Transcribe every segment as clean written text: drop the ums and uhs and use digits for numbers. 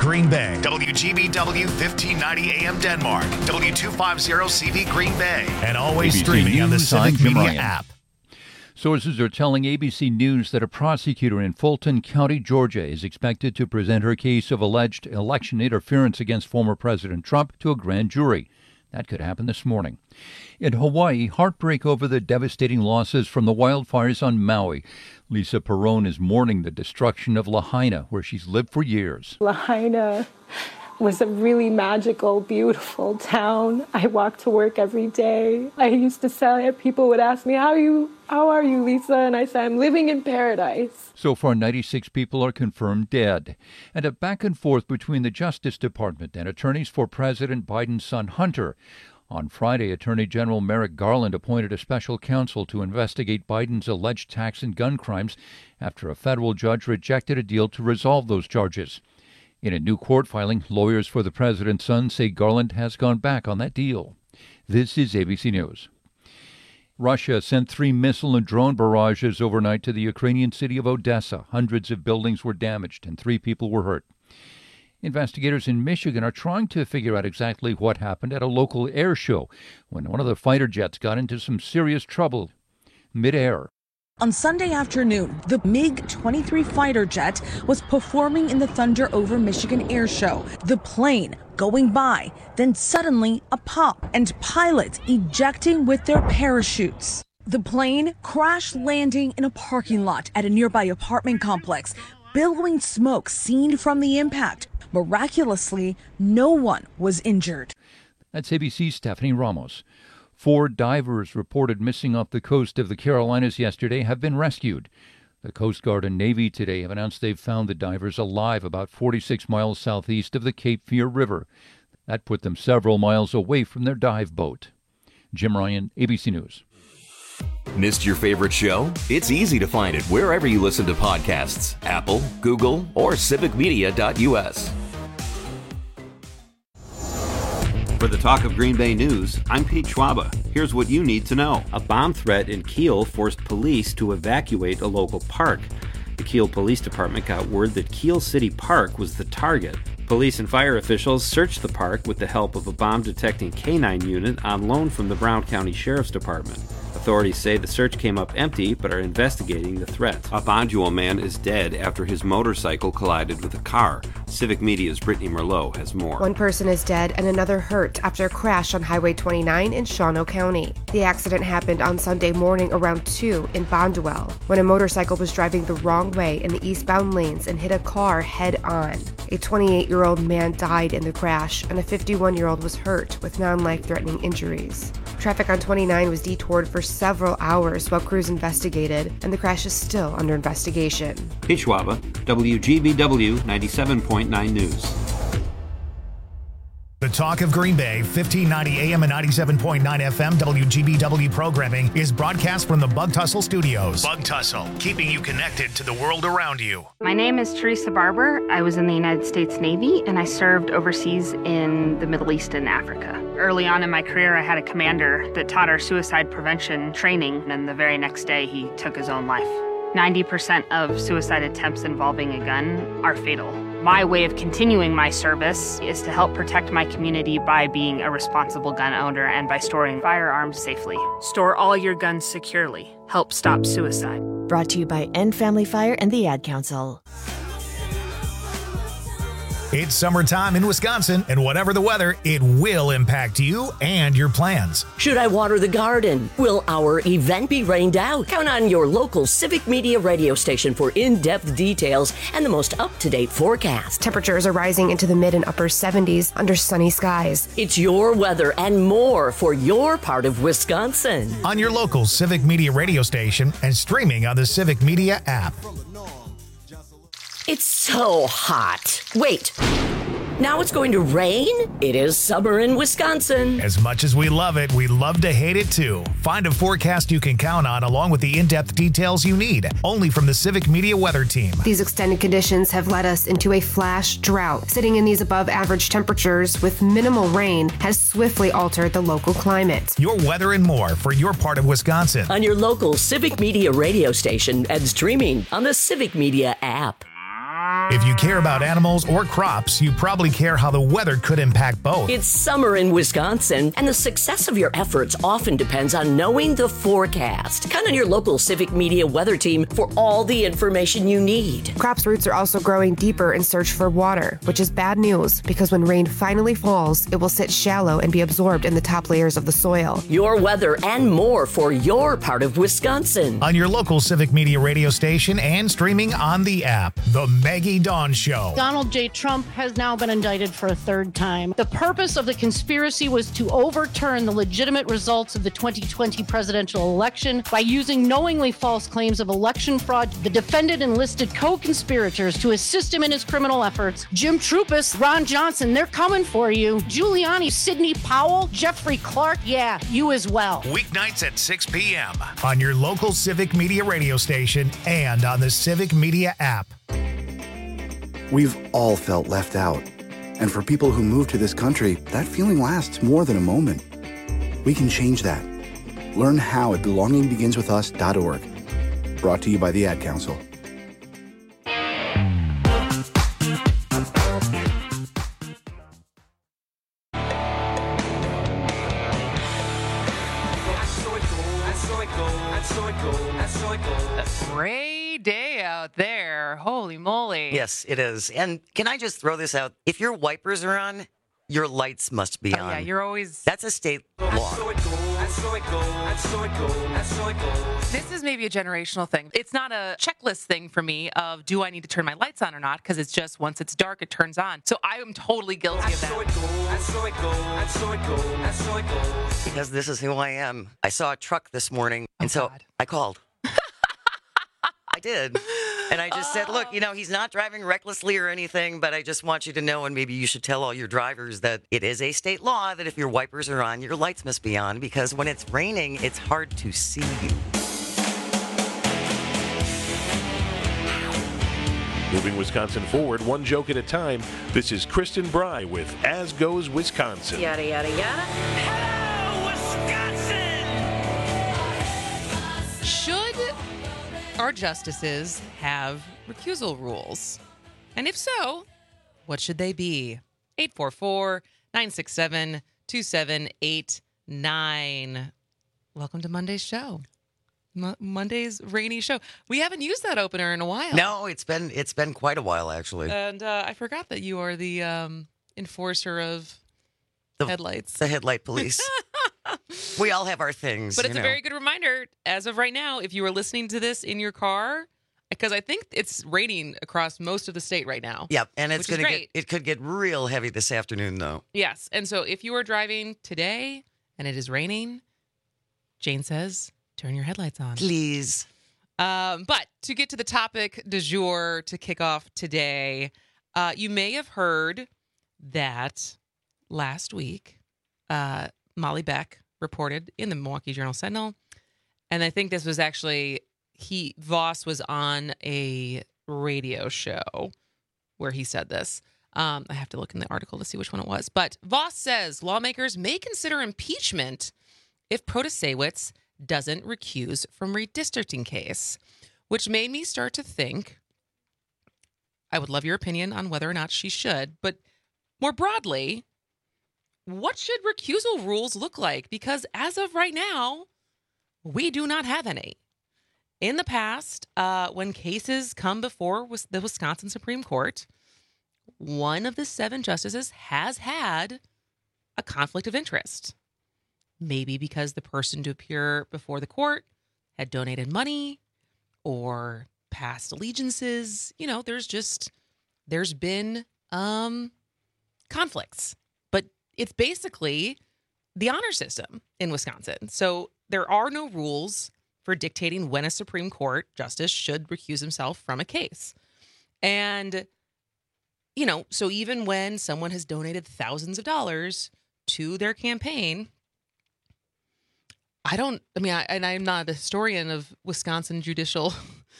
Green Bay. WGBW 1590 AM Denmark. W250CV Green Bay. And always ABC streaming News, on the Civic Jim Media Ryan. app. Sources are telling ABC News that a prosecutor in Fulton County, Georgia, is expected to present her case of alleged election interference against former President Trump to a grand jury. That could happen this morning. In Hawaii, heartbreak over the devastating losses from the wildfires on Maui. Lisa Perrone is mourning the destruction of Lahaina, where she's lived for years. Lahaina was a really magical, beautiful town. I walked to work every day. I used to say, people would ask me, how are you, Lisa? And I said, I'm living in paradise. So far, 96 people are confirmed dead. And a back and forth between the Justice Department and attorneys for President Biden's son, Hunter. On Friday, Attorney General Merrick Garland appointed a special counsel to investigate Biden's alleged tax and gun crimes after a federal judge rejected a deal to resolve those charges. In a new court filing, lawyers for the president's son say Garland has gone back on that deal. This is ABC News. Russia sent 3 missile and drone barrages overnight to the Ukrainian city of Odessa. Hundreds of buildings were damaged and 3 people were hurt. Investigators in Michigan are trying to figure out exactly what happened at a local air show when one of the fighter jets got into some serious trouble midair. On Sunday afternoon, the MiG-23 fighter jet was performing in the Thunder over Michigan air show. The plane going by, then suddenly a pop and pilots ejecting with their parachutes. The plane crash landing in a parking lot at a nearby apartment complex. Billowing smoke seen from the impact. Miraculously, no one was injured. That's ABC's Stephanie Ramos. 4 divers reported missing off the coast of the Carolinas yesterday have been rescued. The Coast Guard and Navy today have announced they've found the divers alive about 46 miles southeast of the Cape Fear River. That put them several miles away from their dive boat. Jim Ryan, ABC News. Missed your favorite show? It's easy to find it wherever you listen to podcasts. Apple, Google, or civicmedia.us. For the Talk of Green Bay News, I'm Pete Schwaba. Here's what you need to know. A bomb threat in Kiel forced police to evacuate a local park. The Kiel Police Department got word that Kiel City Park was the target. Police and fire officials searched the park with the help of a bomb-detecting canine unit on loan from the Brown County Sheriff's Department. Authorities say the search came up empty, but are investigating the threat. A Bondurant man is dead after his motorcycle collided with a car. Civic Media's Brittany Merlot has more. 1 person is dead and another hurt after a crash on Highway 29 in Shawano County. The accident happened on Sunday morning around 2 in Bonduel, when a motorcycle was driving the wrong way in the eastbound lanes and hit a car head-on. A 28-year-old man died in the crash, and a 51-year-old was hurt with non-life-threatening injuries. Traffic on 29 was detoured for several hours while crews investigated, and the crash is still under investigation. Pete Schwaba, WGBW 97.9 News. The Talk of Green Bay, 1590 AM and 97.9 FM WGBW programming is broadcast from the Bug Tussle Studios. Bug Tussle, keeping you connected to the world around you. My name is Teresa Barber. I was in the United States Navy, and I served overseas in the Middle East and Africa. Early on in my career, I had a commander that taught our suicide prevention training, and the very next day, he took his own life. 90% of suicide attempts involving a gun are fatal. My way of continuing my service is to help protect my community by being a responsible gun owner and by storing firearms safely. Store all your guns securely. Help stop suicide. Brought to you by End Family Fire and the Ad Council. It's summertime in Wisconsin, and whatever the weather, it will impact you and your plans. Should I water the garden? Will our event be rained out? Count on your local Civic Media radio station for in-depth details and the most up-to-date forecast. Temperatures are rising into the mid and upper 70s under sunny skies. It's your weather and more for your part of Wisconsin. On your local Civic Media radio station and streaming on the Civic Media app. It's so hot. Wait, now it's going to rain? It is summer in Wisconsin. As much as we love it, we love to hate it too. Find a forecast you can count on along with the in-depth details you need, only from the Civic Media weather team. These extended conditions have led us into a flash drought. Sitting in these above average temperatures with minimal rain has swiftly altered the local climate. Your weather and more for your part of Wisconsin. On your local Civic Media radio station and streaming on the Civic Media app. If you care about animals or crops, you probably care how the weather could impact both. It's summer in Wisconsin, and the success of your efforts often depends on knowing the forecast. Count on your local Civic Media weather team for all the information you need. Crops' roots are also growing deeper in search for water, which is bad news because when rain finally falls, it will sit shallow and be absorbed in the top layers of the soil. Your weather and more for your part of Wisconsin. On your local Civic Media radio station and streaming on the app. The Maggie Dawn Show. Donald J. Trump has now been indicted for a third time. The purpose of the conspiracy was to overturn the legitimate results of the 2020 presidential election by using knowingly false claims of election fraud. The defendant enlisted co-conspirators to assist him in his criminal efforts. Jim Trupis, Ron Johnson, they're coming for you. Giuliani, Sidney Powell, Jeffrey Clark, yeah, you as well. Weeknights at 6 p.m. on your local Civic Media radio station and on the Civic Media app. We've all felt left out. And for people who move to this country, that feeling lasts more than a moment. We can change that. Learn how at belongingbeginswithus.org. Brought to you by the Ad Council. Great day out there. Holy moly. Yes, it is. And can I just throw this out? If your wipers are on, your lights must be on. Yeah, you're always... That's a state law. This is maybe a generational thing. It's not a checklist thing for me of do I need to turn my lights on or not, because it's just once it's dark, it turns on. So I am totally guilty of that. Because this is who I am. I saw a truck this morning, and so I called. I did. And I just said, look, he's not driving recklessly or anything, but I just want you to know, and maybe you should tell all your drivers that it is a state law that if your wipers are on, your lights must be on, because when it's raining, it's hard to see you. Moving Wisconsin forward, one joke at a time. This is Kristen Bry with As Goes Wisconsin. Yada, yada, yada. Hello, Wisconsin! Should our justices have recusal rules? And if so, what should they be? 844-967-2789. Welcome to Monday's show. Monday's rainy show. We haven't used that opener in a while. No, it's been quite a while, actually. And I forgot that you are the enforcer of headlights. The headlight police. We all have our things. But it's a very good reminder, as of right now, if you are listening to this in your car, because I think it's raining across most of the state right now. Yep, and it could get real heavy this afternoon, though. Yes, and so if you are driving today and it is raining, Jane says, turn your headlights on. Please. But to get to the topic du jour to kick off today, you may have heard that last week, Molly Beck reported in the Milwaukee Journal-Sentinel, and I think this was actually, Voss was on a radio show where he said this. I have to look in the article to see which one it was. But Voss says lawmakers may consider impeachment if Protasewicz doesn't recuse from redistricting case, which made me start to think, I would love your opinion on whether or not she should, but more broadly, what should recusal rules look like? Because as of right now, we do not have any. In the past, when cases come before the Wisconsin Supreme Court, one of the 7 justices has had a conflict of interest. Maybe because the person to appear before the court had donated money or past allegiances. There's been conflicts. But it's basically the honor system in Wisconsin. So there are no rules for dictating when a Supreme Court justice should recuse himself from a case. And, so even when someone has donated thousands of dollars to their campaign, I'm not a historian of Wisconsin judicial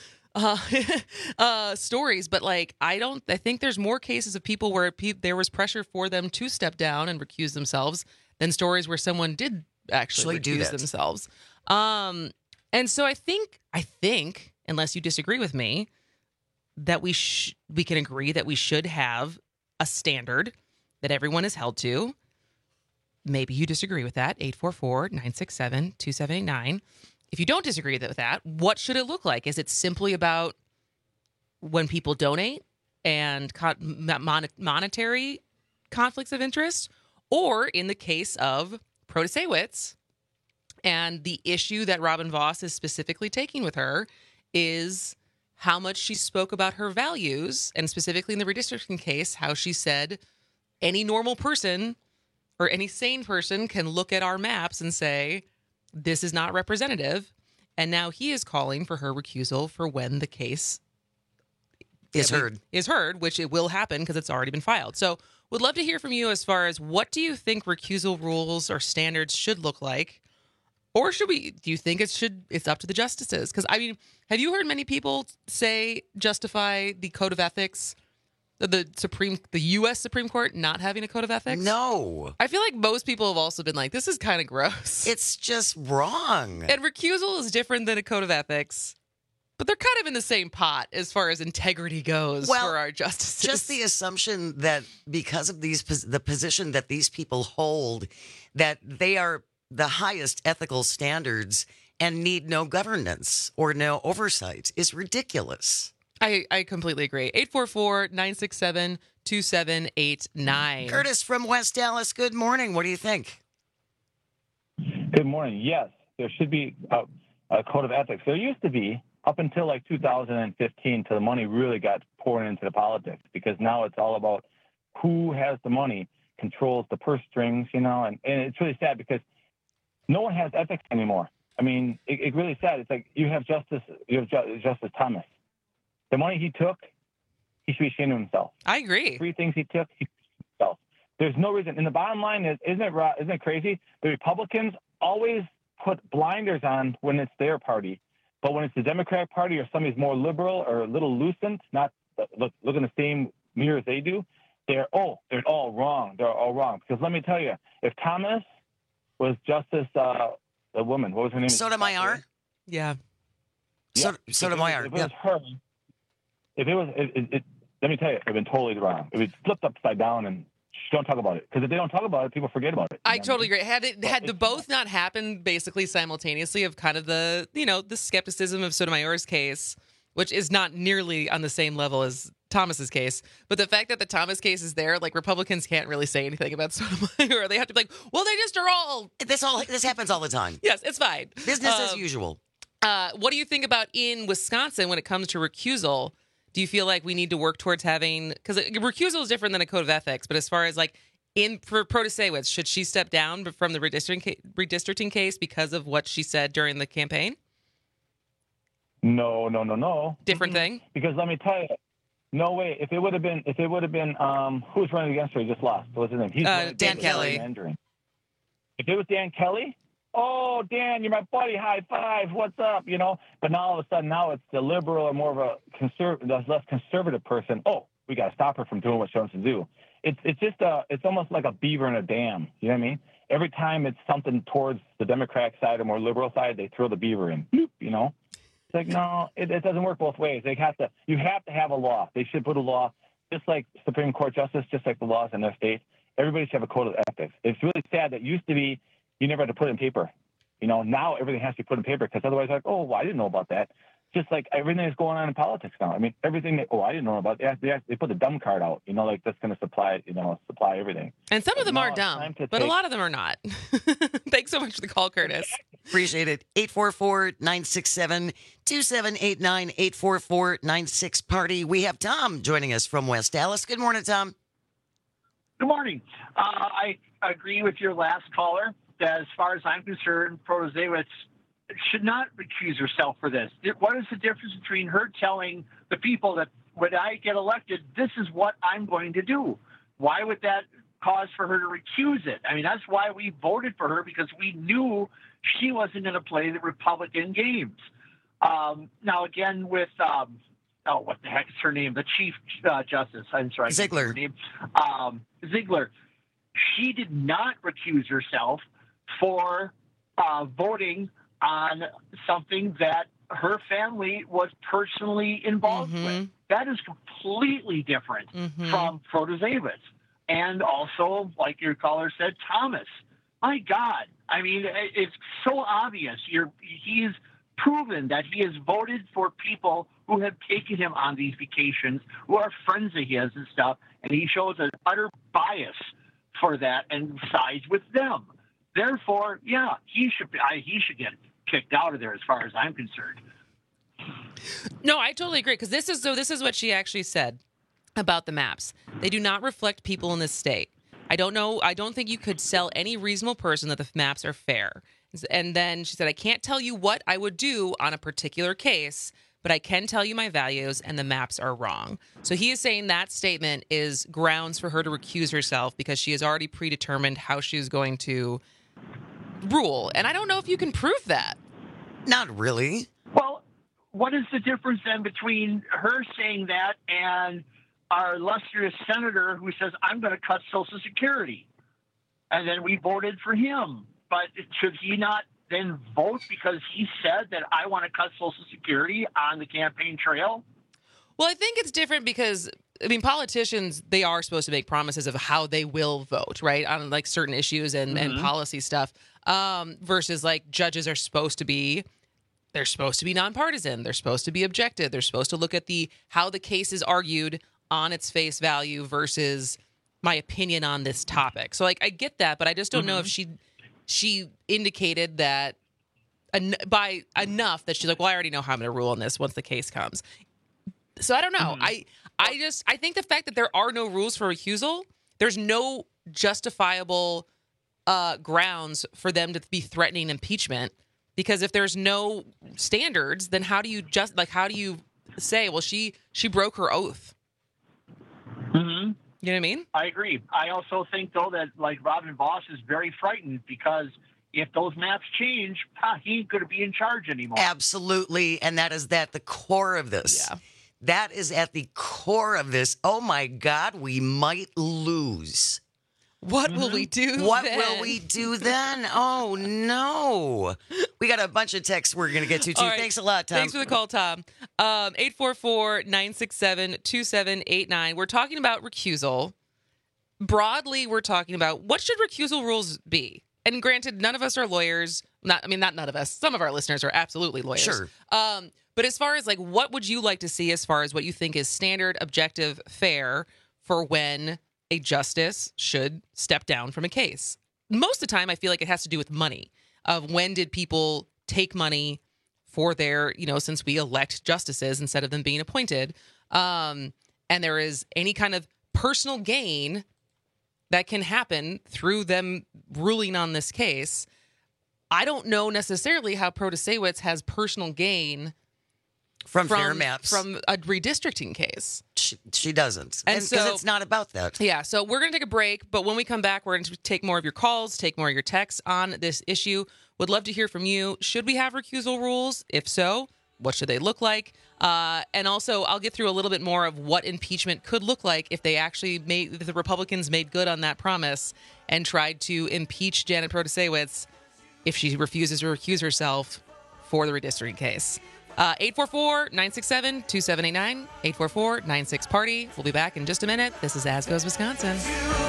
stories, but I think there's more cases of people where there was pressure for them to step down and recuse themselves than stories where someone did actually recuse themselves. And so I think, unless you disagree with me, that we can agree that we should have a standard that everyone is held to. Maybe you disagree with that. 844-967-2789. If you don't disagree with that, what should it look like? Is it simply about when people donate and monetary conflicts of interest? Or in the case of Protasewicz, and the issue that Robin Vos is specifically taking with her is how much she spoke about her values, and specifically in the redistricting case, how she said any normal person or any sane person can look at our maps and say, this is not representative. And now he is calling for her recusal for when the case is heard, which it will happen because it's already been filed. So would love to hear from you as far as what do you think recusal rules or standards should look like? Or do you think it's up to the justices? Because, I mean, have you heard many people justify the code of ethics, the U.S. Supreme Court not having a code of ethics? No. I feel like most people have also been like, this is kind of gross. It's just wrong. And recusal is different than a code of ethics, but they're kind of in the same pot as far as integrity goes for our justices. Just the assumption that because of the position that these people hold, that they are the highest ethical standards and need no governance or no oversight is ridiculous. I completely agree. 844-967-2789. Curtis from West Dallas, good morning. What do you think? Good morning. Yes, there should be a code of ethics. There used to be up until like 2015 till the money really got poured into the politics, because now it's all about who has the money, controls the purse strings, and it's really sad because no one has ethics anymore. I mean, it's really sad. It's like you have Justice Thomas. The money he took, he should be ashamed of himself. I agree. 3 things he took, he should be ashamed of himself. There's no reason. And the bottom line is, isn't it crazy? The Republicans always put blinders on when it's their party, but when it's the Democratic Party or somebody's more liberal or a little loosened, not look in the same mirror as they do, they're all wrong. They're all wrong. Because let me tell you, if Thomas was Justice, the woman, what was her name? Sotomayor? Yeah. Sotomayor. If it was her, let me tell you, it would have been totally wrong. It was flipped upside down, and don't talk about it. Because if they don't talk about it, people forget about it. I totally agree. Had the both not happened basically simultaneously, of kind of the skepticism of Sotomayor's case, which is not nearly on the same level as Thomas's case, but the fact that the Thomas case is there, like Republicans can't really say anything about Sotomayor. They have to be like, well, they just are all. This happens all the time. Yes, it's fine. Business as usual. What do you think about in Wisconsin when it comes to recusal? Do you feel like we need to work towards having, because recusal is different than a code of ethics, but as far as like for Protasewicz, should she step down from the redistricting case because of what she said during the campaign? No. Different thing? Because let me tell you, no way. If it would have been, who's running against her? He just lost. What's his name? Dan Kelly. If it was Dan Kelly, oh, Dan, you're my buddy. High five. What's up? But now all of a sudden, now it's the liberal or more of a less conservative person. Oh, we got to stop her from doing what she wants to do. It's just it's almost like a beaver in a dam. You know what I mean? Every time it's something towards the Democratic side or more liberal side, they throw the beaver in. It's like, no, it doesn't work both ways. You have to have a law. They should put a law, just like Supreme Court justice, just like the laws in their states. Everybody should have a code of ethics. It's really sad that used to be you never had to put it in paper. Now everything has to be put in paper, because otherwise, like, oh, well, I didn't know about that. Just like everything that's going on in politics now. I mean, everything I didn't know about. They put the dumb card out. Like that's going to supply everything. And some of them are dumb, but a lot of them are not. Thanks so much for the call, Curtis. Appreciate it. 844-967-2789, 844-96-PARTY. We have Tom joining us from West Dallas. Good morning, Tom. Good morning. I agree with your last caller that as far as I'm concerned, Protasewicz should not recuse herself for this. What is the difference between her telling the people that when I get elected, this is what I'm going to do? Why would that cause for her to recuse it? I mean, that's why we voted for her, because we knew she wasn't going to play the Republican games. Now, again, with, what the heck is her name? The Chief Justice. I'm sorry. Ziegler. Her name. Ziegler. She did not recuse herself for voting on something that her family was personally involved with. That is completely different from Protasiewicz. And also, like your caller said, Thomas. My God. I mean, it's so obvious. He's proven that he has voted for people who have taken him on these vacations, who are friends of his and stuff, and he shows an utter bias for that and sides with them. Therefore, yeah, he should get kicked out of there as far as I'm concerned. No, I totally agree, because this is what she actually said about the maps. They do not reflect people in this state. I don't think you could sell any reasonable person that the maps are fair. And then she said, I can't tell you what I would do on a particular case, but I can tell you my values, and the maps are wrong. So he is saying that statement is grounds for her to recuse herself because she has already predetermined how she's going to rule. And I don't know if you can prove that. Not really. Well, what is the difference then between her saying that and our illustrious senator who says, I'm going to cut Social Security? And then we voted for him. But should he not then vote because he said that I want to cut Social Security on the campaign trail? Well, I think it's different because, I mean, politicians, they are supposed to make promises of how they will vote, right, on like certain issues and policy stuff, versus like judges are supposed to be, they're supposed to be nonpartisan. They're supposed to be objective. They're supposed to look at how the case is argued on its face value versus my opinion on this topic. So like I get that, but I just don't know if she indicated that by enough that she's like, well, I already know how I'm going to rule on this once the case comes. So I don't know. I think the fact that there are no rules for recusal, there's no justifiable grounds for them to be threatening impeachment, because if there's no standards, then how do you say, well, she broke her oath? You know what I mean? I agree. I also think, though, that like Robin Vos is very frightened because if those maps change, he ain't going to be in charge anymore. Absolutely. And that is at the core of this. Yeah. That is at the core of this. Oh, my God, we might lose. What will we do What then? will we do then? Oh, no. We got a bunch of texts we're going to get to, too. Right. Thanks a lot, Tom. Thanks for the call, Tom. 844-967-2789. We're talking about recusal. Broadly, we're talking about what should recusal rules be? And granted, none of us are lawyers. Not none of us. Some of our listeners are absolutely lawyers. Sure. But as far as like, what would you like to see as far as what you think is standard, objective, fair for when a justice should step down from a case? Most of the time, I feel like it has to do with money. Of when did people take money for their, since we elect justices instead of them being appointed, and there is any kind of personal gain that can happen through them ruling on this case. I don't know necessarily how Protasiewicz has personal gain from fair maps, from a redistricting case. She doesn't. And because so it's not about that. Yeah, so we're going to take a break, but when we come back, we're going to take more of your calls, take more of your texts on this issue. Would love to hear from you. Should we have recusal rules? If so, what should they look like? And also, I'll get through a little bit more of what impeachment could look like if the Republicans made good on that promise and tried to impeach Janet Protasiewicz if she refuses to recuse herself for the redistricting case. 844-967-2789, 844-96-PARTY. We'll be back in just a minute. This is As Goes Wisconsin.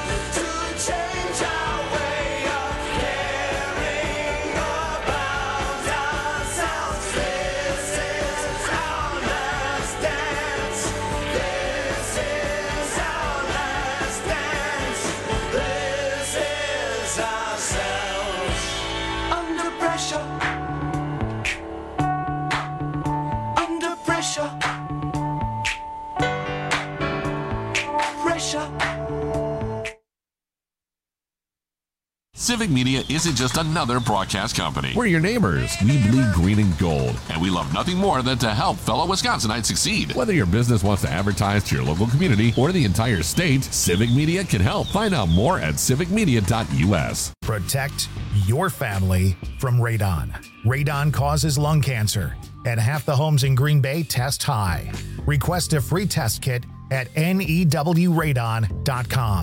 Civic Media isn't just another broadcast company. We're your neighbors. We bleed green and gold. And we love nothing more than to help fellow Wisconsinites succeed. Whether your business wants to advertise to your local community or the entire state, Civic Media can help. Find out more at civicmedia.us. Protect your family from radon. Radon causes lung cancer, and half the homes in Green Bay test high. Request a free test kit at newradon.com.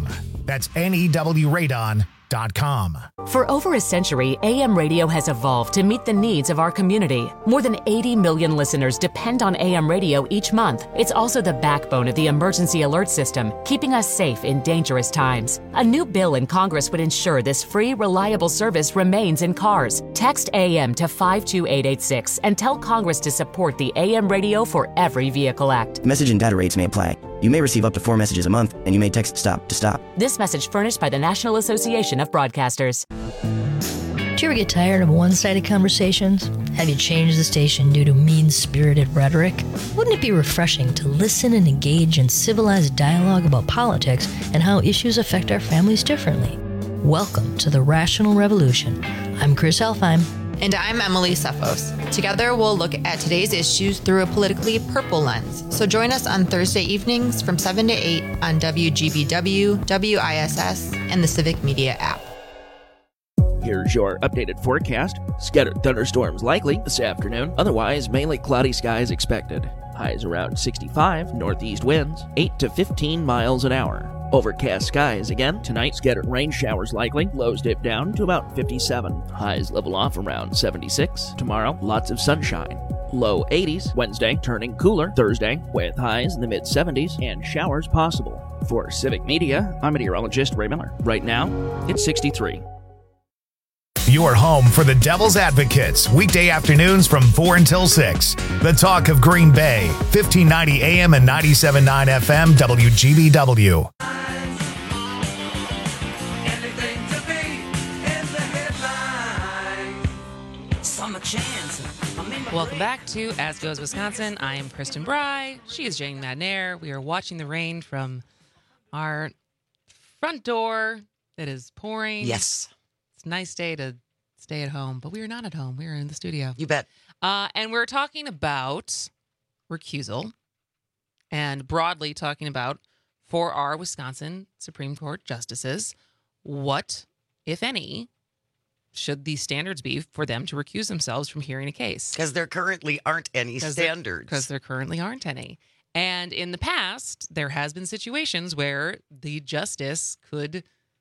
That's newradon.com. For over a century, AM radio has evolved to meet the needs of our community. More than 80 million listeners depend on AM radio each month. It's also the backbone of the emergency alert system, keeping us safe in dangerous times. A new bill in Congress would ensure this free, reliable service remains in cars. Text AM to 52886 and tell Congress to support the AM Radio for Every Vehicle Act. Message and data rates may apply. You may receive up to 4 messages a month, and you may text STOP to stop. This message furnished by the National Association of Broadcasters. Do you ever get tired of one-sided conversations? Have you changed the station due to mean-spirited rhetoric? Wouldn't it be refreshing to listen and engage in civilized dialogue about politics and how issues affect our families differently? Welcome to the Rational Revolution. I'm Chris Elfheim. And I'm Emily Sefos. Together, we'll look at today's issues through a politically purple lens. So join us on Thursday evenings from 7 to 8 on WGBW, WISS, and the Civic Media app. Here's your updated forecast. Scattered thunderstorms likely this afternoon. Otherwise, mainly cloudy skies expected. Highs around 65, northeast winds, 8 to 15 miles an hour. Overcast skies again. Tonight, scattered rain showers likely. Lows dip down to about 57. Highs level off around 76. Tomorrow, lots of sunshine. Low 80s. Wednesday, turning cooler. Thursday, with highs in the mid-70s and showers possible. For Civic Media, I'm meteorologist Ray Miller. Right now, it's 63. Your home for the Devil's Advocates, weekday afternoons from 4 until 6. The Talk of Green Bay, 1590 AM and 97.9 FM, WGBW. Welcome back to As Goes Wisconsin. I am Kristen Bry. She is Jane Madnair. We are watching the rain from our front door that is pouring. Yes. It's a nice day to stay at home, but we are not at home. We are in the studio. You bet. And we're talking about recusal and broadly talking about for our Wisconsin Supreme Court justices, what, if any, should the standards be for them to recuse themselves from hearing a case? Because there currently aren't any standards. Because there currently aren't any. And in the past, there has been situations where the justice could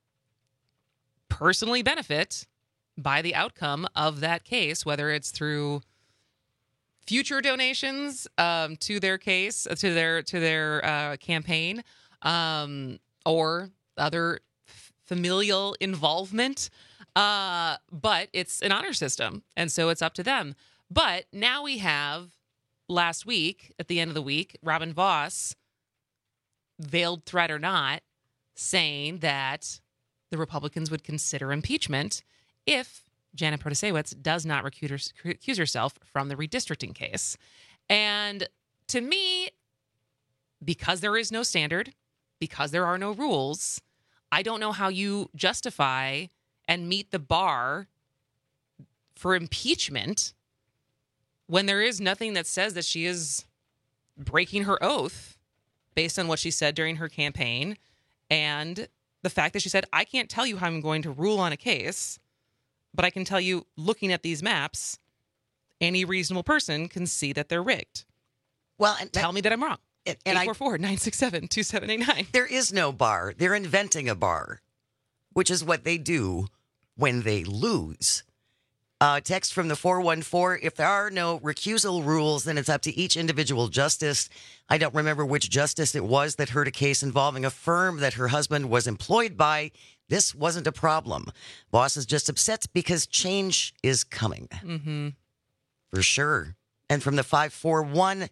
personally benefit by the outcome of that case, whether it's through future donations to their case, to their campaign, or other familial involvement. But it's an honor system, and so it's up to them. But now we have, last week, at the end of the week, Robin Vos, veiled threat or not, saying that the Republicans would consider impeachment if Janet Protasiewicz does not recuse herself from the redistricting case. And to me, because there is no standard, because there are no rules, I don't know how you justify and meet the bar for impeachment when there is nothing that says that she is breaking her oath based on what she said during her campaign and the fact that she said, I can't tell you how I'm going to rule on a case, but I can tell you, looking at these maps, any reasonable person can see that they're rigged. Well, and tell me that I'm wrong. 844-967-2789. There is no bar. They're inventing a bar, which is what they do when they lose. Text from the 414, if there are no recusal rules, then it's up to each individual justice. I don't remember which justice it was that heard a case involving a firm that her husband was employed by. This wasn't a problem. Boss is just upset because change is coming. Mm-hmm. For sure. And from the 541,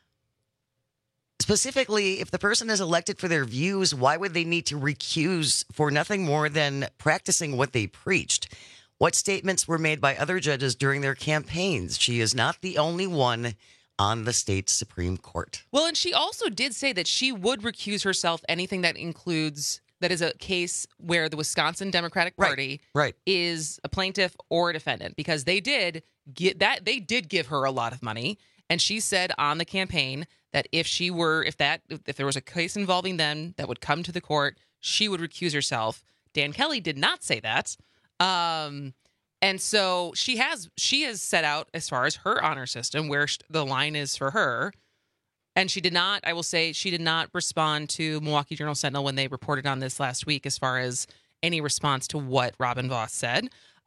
specifically, if the person is elected for their views, why would they need to recuse for nothing more than practicing what they preached? What statements were made by other judges during their campaigns? She is not the only one on the state Supreme Court. Well, and she also did say that she would recuse herself anything that is a case where the Wisconsin Democratic Party is a plaintiff or a defendant, because they did give her a lot of money. And she said on the campaign that if there was a case involving them that would come to the court, she would recuse herself. Dan Kelly did not say that. And so she has set out as far as her honor system where the line is for her. And she did not, I will say, she did not respond to Milwaukee Journal-Sentinel when they reported on this last week as far as any response to what Robin Vos said.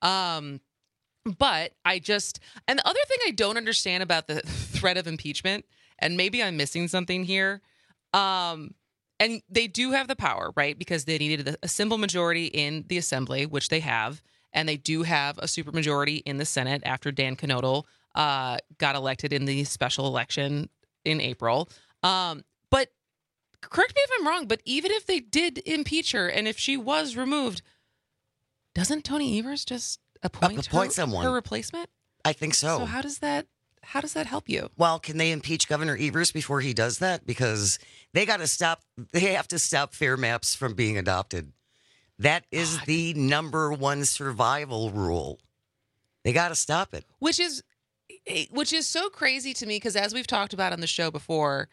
But and the other thing I don't understand about the threat of impeachment, and maybe I'm missing something here, and they do have the power, right? Because they needed a simple majority in the assembly, which they have, and they do have a supermajority in the Senate after Dan Knodel got elected in the special election in April. But correct me if I'm wrong, but even if they did impeach her and if she was removed, doesn't Tony Evers just appoint someone, her replacement? I think so. So how does that help you? Well, can they impeach Governor Evers before he does that? Because they have to stop fair maps from being adopted. That is the number one survival rule. They got to stop it. Which is so crazy to me, because as we've talked about on the show before,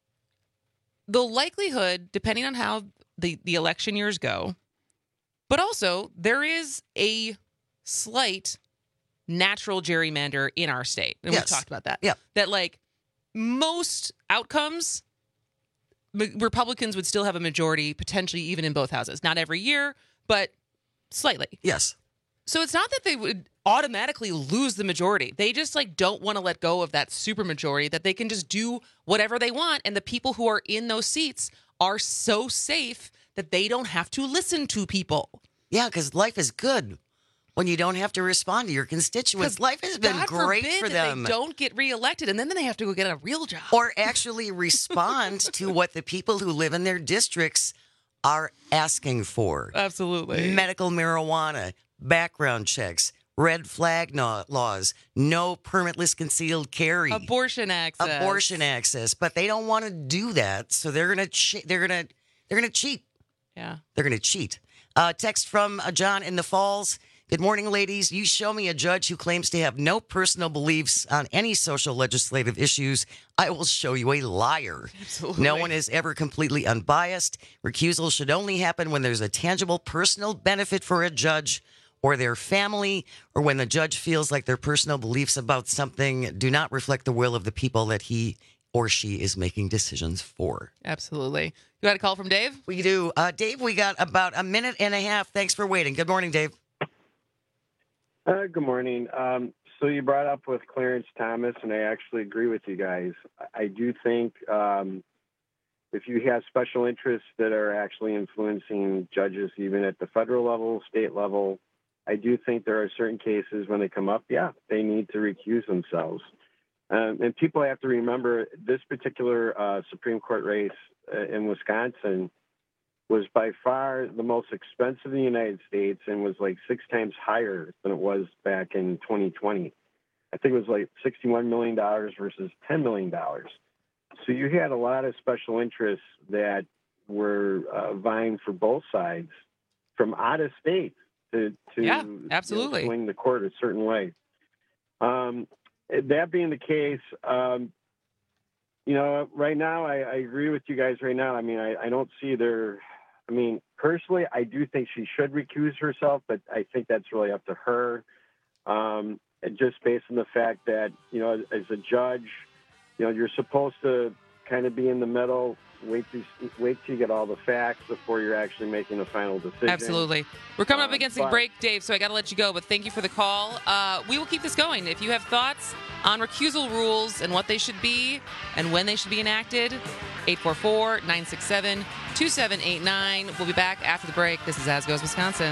the likelihood, depending on how the election years go, but also there is a slight natural gerrymander in our state. And we've talked about that. Yeah. That like most outcomes, Republicans would still have a majority, potentially even in both houses. Not every year, but slightly. Yes. So it's not that they would automatically lose the majority. They just like don't want to let go of that supermajority, that they can just do whatever they want. And the people who are in those seats are so safe that they don't have to listen to people. Yeah, because life is good when you don't have to respond to your constituents. Life has been great for them. They don't get reelected, and then they have to go get a real job. Or actually respond to what the people who live in their districts are asking for. Absolutely. Medical marijuana, background checks, red flag laws, no permitless concealed carry, abortion access. But they don't want to do that, so they're gonna cheat. Yeah, they're gonna cheat. Text from John in the Falls. Good morning, ladies. You show me a judge who claims to have no personal beliefs on any social legislative issues, I will show you a liar. Absolutely. No one is ever completely unbiased. Recusal should only happen when there's a tangible personal benefit for a judge or their family, or when the judge feels like their personal beliefs about something do not reflect the will of the people that he or she is making decisions for. Absolutely. You got a call from Dave? We do. Dave, we got about a minute and a half. Thanks for waiting. Good morning, Dave. Good morning. So you brought up with Clarence Thomas, and I actually agree with you guys. I do think if you have special interests that are actually influencing judges, even at the federal level, state level, I do think there are certain cases when they come up, they need to recuse themselves. And people have to remember this particular Supreme Court race in Wisconsin was by far the most expensive in the United States and was like 6 times higher than it was back in 2020. I think it was like $61 million versus $10 million. So you had a lot of special interests that were vying for both sides from out of state to absolutely swing the court a certain way. That being the case, right now, I agree with you guys right now. I mean, I don't see personally, I do think she should recuse herself, but I think that's really up to her. Just based on the fact that, as a judge, you're supposed to kind of be in the middle, wait till you get all the facts before you're actually making a final decision. Absolutely. We're coming up against the break, Dave, so I got to let you go, but thank you for the call. We will keep this going. If you have thoughts on recusal rules and what they should be and when they should be enacted, 844-967-2789. We'll be back after the break. This is As Goes Wisconsin.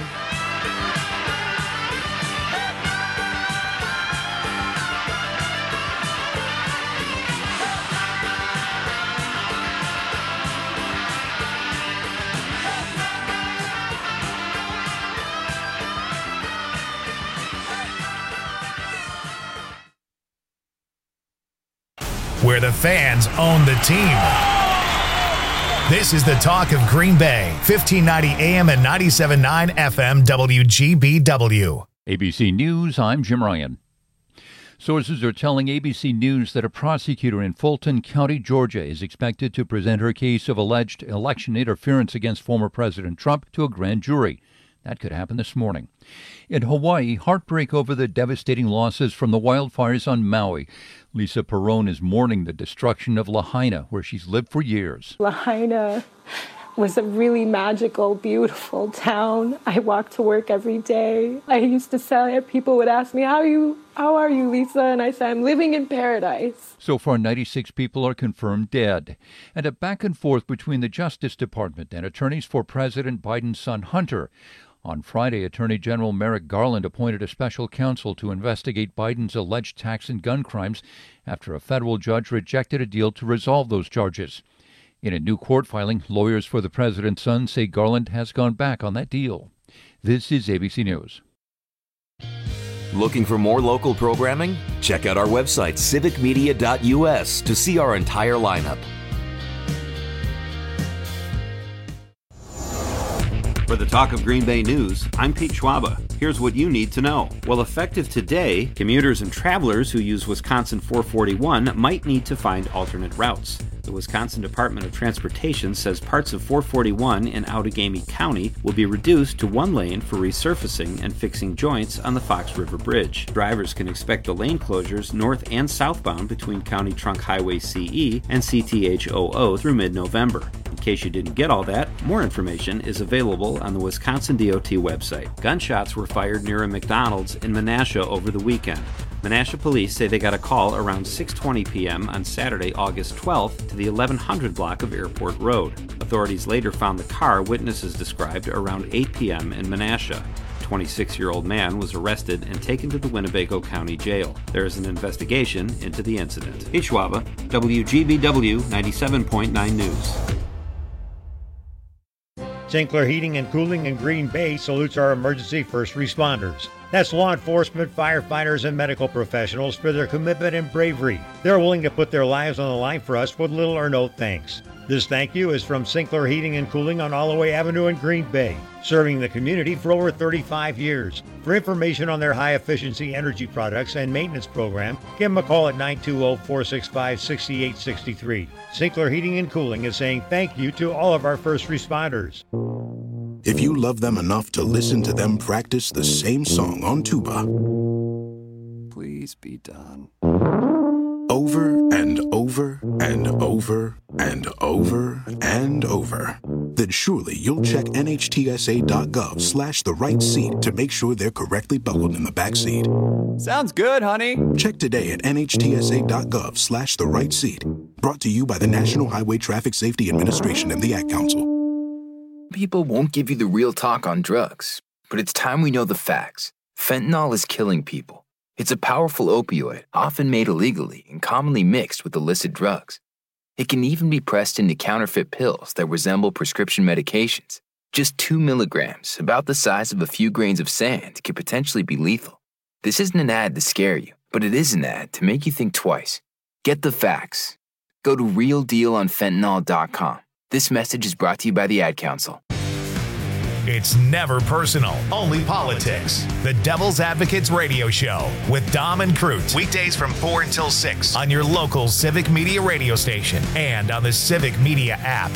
Where the fans own the team. This is the talk of Green Bay, 1590 AM and 97.9 FM WGBW. ABC News, I'm Jim Ryan. Sources are telling ABC News that a prosecutor in Fulton County, Georgia, is expected to present her case of alleged election interference against former President Trump to a grand jury. That could happen this morning. In Hawaii, heartbreak over the devastating losses from the wildfires on Maui. Lisa Perrone is mourning the destruction of Lahaina, where she's lived for years. Lahaina was a really magical, beautiful town. I walked to work every day. I used to say, people would ask me, how are you, Lisa? And I said, I'm living in paradise. So far, 96 people are confirmed dead. And a back and forth between the Justice Department and attorneys for President Biden's son, Hunter. On Friday, Attorney General Merrick Garland appointed a special counsel to investigate Biden's alleged tax and gun crimes after a federal judge rejected a deal to resolve those charges. In a new court filing, lawyers for the president's son say Garland has gone back on that deal. This is ABC News. Looking for more local programming? Check out our website, civicmedia.us, to see our entire lineup. For the Talk of Green Bay News, I'm Pete Schwaba. Here's what you need to know. Well, effective today, commuters and travelers who use Wisconsin 441 might need to find alternate routes. The Wisconsin Department of Transportation says parts of 441 in Outagamie County will be reduced to one lane for resurfacing and fixing joints on the Fox River Bridge. Drivers can expect the lane closures north and southbound between County Trunk Highway CE and CTH00 through mid-November. In case you didn't get all that, more information is available on the Wisconsin DOT website. Gunshots were fired near a McDonald's in Menasha over the weekend. Menasha police say they got a call around 6:20 p.m. on Saturday, August 12th, to the 1100 block of Airport Road. Authorities later found the car witnesses described around 8 p.m. in Menasha. A 26-year-old man was arrested and taken to the Winnebago County Jail. There is an investigation into the incident. Pete Schwaba, WGBW 97.9 News. Sinclair Heating and Cooling in Green Bay salutes our emergency first responders. That's law enforcement, firefighters, and medical professionals for their commitment and bravery. They're willing to put their lives on the line for us with little or no thanks. This thank you is from Sinclair Heating and Cooling on Holloway Avenue in Green Bay, serving the community for over 35 years. For information on their high-efficiency energy products and maintenance program, give them a call at 920-465-6863. Sinclair Heating and Cooling is saying thank you to all of our first responders. If you love them enough to listen to them practice the same song on tuba, please be done. Over and over and over and over and over, then surely you'll check NHTSA.gov/the right seat to make sure they're correctly buckled in the back seat. Sounds good, honey. Check today at NHTSA.gov/the right seat. Brought to you by the National Highway Traffic Safety Administration and the Ad Council. People won't give you the real talk on drugs, but it's time we know the facts. Fentanyl is killing people. It's a powerful opioid, often made illegally and commonly mixed with illicit drugs. It can even be pressed into counterfeit pills that resemble prescription medications. Just 2 milligrams, about the size of a few grains of sand, could potentially be lethal. This isn't an ad to scare you, but it is an ad to make you think twice. Get the facts. Go to realdealonfentanyl.com. This message is brought to you by the Ad Council. It's never personal, only politics. The Devil's Advocates Radio Show with Dom and Crute. Weekdays from 4 until 6 on your local Civic Media radio station and on the Civic Media app.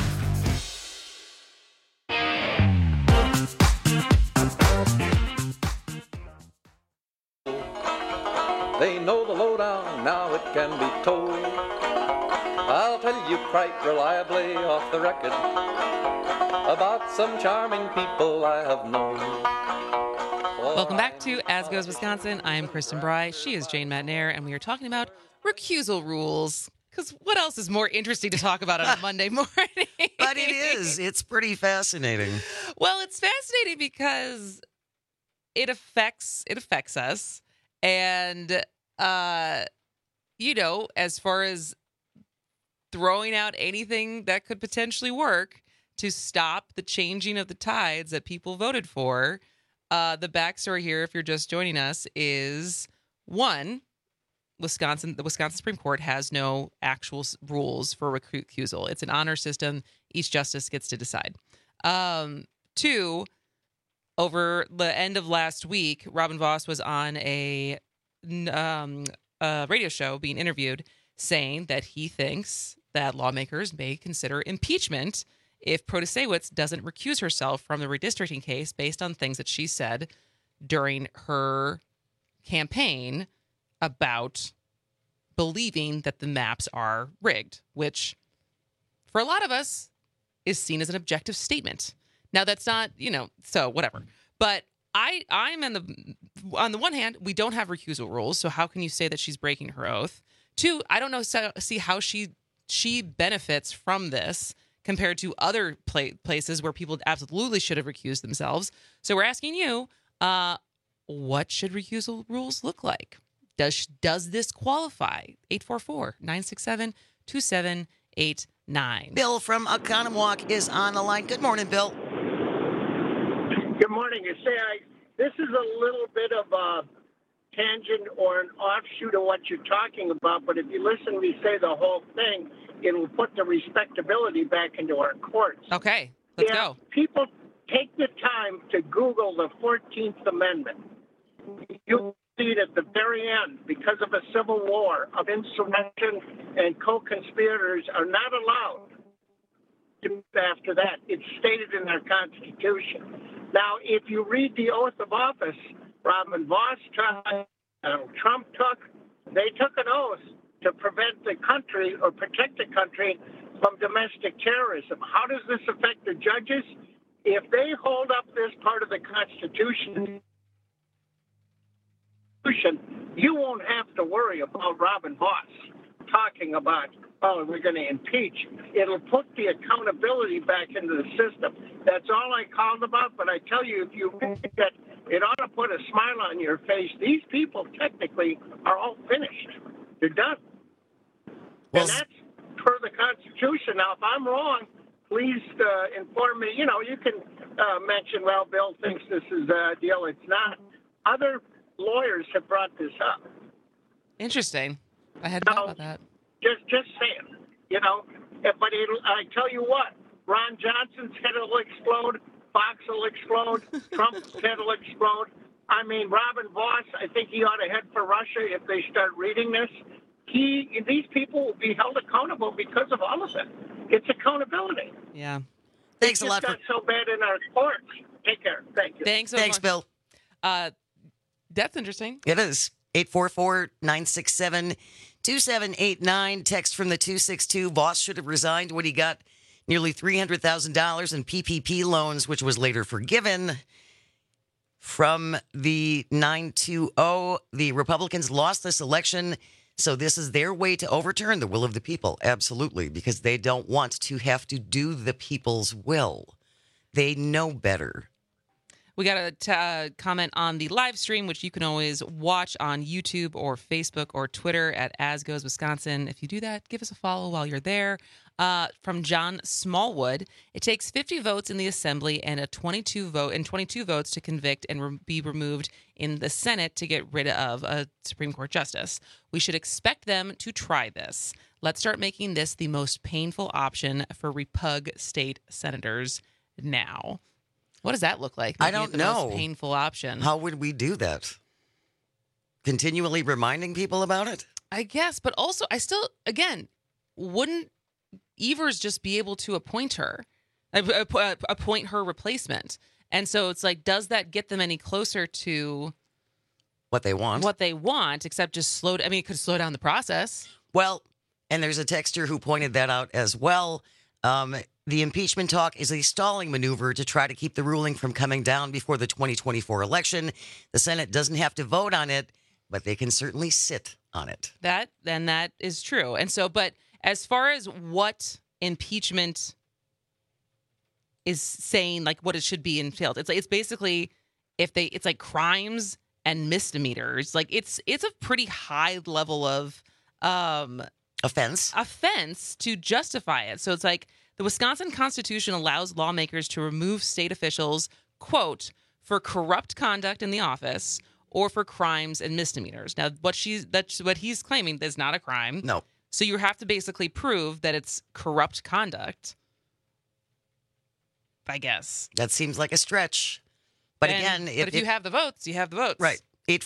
They know the lowdown, now it can be told. I'll tell you quite reliably off the record about some charming people I have known. Welcome back to As Goes Wisconsin. I am Kristen Bry. She is Jane Matnair, and we are talking about recusal rules. Because what else is more interesting to talk about on a Monday morning? But it is. It's pretty fascinating. Well, it's fascinating because it affects us. And, you know, as far as throwing out anything that could potentially work to stop the changing of the tides that people voted for, the backstory here, if you're just joining us, is one, the Wisconsin Supreme Court has no actual rules for recusal. It's an honor system. Each justice gets to decide. Two, over the end of last week, Robin Vos was on a radio show being interviewed saying that he thinks that lawmakers may consider impeachment if Protasewicz doesn't recuse herself from the redistricting case based on things that she said during her campaign about believing that the maps are rigged, which for a lot of us is seen as an objective statement. Now, that's not, so whatever. But I'm on the one hand, we don't have recusal rules, so how can you say that she's breaking her oath? Two, I don't know, see how she benefits from this compared to other places where people absolutely should have recused themselves. So we're asking you, what should recusal rules look like? Does this qualify? 844-967-2789. Bill from Oconomowoc is on the line. Good morning, Bill. Good morning. You say this is a little bit of a tangent or an offshoot of what you're talking about, but if you listen to me say the whole thing, it'll put the respectability back into our courts. Okay, let's go. People take the time to Google the 14th Amendment. You'll see it at the very end, because of a civil war, of insurrection and co-conspirators are not allowed to after that. It's stated in our Constitution. Now, if you read the oath of office, Robin Vos tried, Trump they took an oath to prevent the country or protect the country from domestic terrorism. How does this affect the judges? If they hold up this part of the Constitution, you won't have to worry about Robin Vos talking about, we're going to impeach. It'll put the accountability back into the system. That's all I called about, but I tell you, if you read that, it ought to put a smile on your face. These people technically are all finished. They're done. And that's per the Constitution. Now, if I'm wrong, please inform me. You can mention, well, Bill thinks this is a deal. It's not. Other lawyers have brought this up. Interesting. I hadn't thought about that. Just saying, but I tell you what, Ron Johnson's head will explode, Fox will explode, Trump's head will explode. I mean, Robin Vos, I think he ought to head for Russia if they start reading this. These people will be held accountable because of all of it. It's accountability. Yeah. Thanks a lot. It's not so bad in our courts. Take care. Thank you. Thanks so much. Bill. That's interesting. It is. 844-967-2789. Text from the 262. Vos should have resigned when he got nearly $300,000 in PPP loans, which was later forgiven. From the 920, the Republicans lost this election, so this is their way to overturn the will of the people. Absolutely, because they don't want to have to do the people's will. They know better. We got a comment on the live stream, which you can always watch on YouTube or Facebook or Twitter at As Goes Wisconsin. If you do that, give us a follow while you're there. From John Smallwood, it takes 50 votes in the Assembly and 22 votes to convict and be removed in the Senate to get rid of a Supreme Court justice. We should expect them to try this. Let's start making this the most painful option for Repug state senators now. What does that look like? I don't know. Most painful option. How would we do that? Continually reminding people about it? I guess, but also wouldn't Evers just be able to appoint her replacement? And so it's like, does that get them any closer to what they want? Except just it could slow down the process. Well, and there's a texter who pointed that out as well. The impeachment talk is a stalling maneuver to try to keep the ruling from coming down before the 2024 election. The Senate doesn't have to vote on it, but they can certainly sit on it. That is true. And so, but as far as what impeachment is saying, like what it should be entailed, it's basically it's like crimes and misdemeanors. Like it's a pretty high level of offense to justify it. So it's like the Wisconsin Constitution allows lawmakers to remove state officials, quote, for corrupt conduct in the office or for crimes and misdemeanors. Now, that's what he's claiming is not a crime. No. So you have to basically prove that it's corrupt conduct, I guess. That seems like a stretch. But if you have the votes, you have the votes. Right.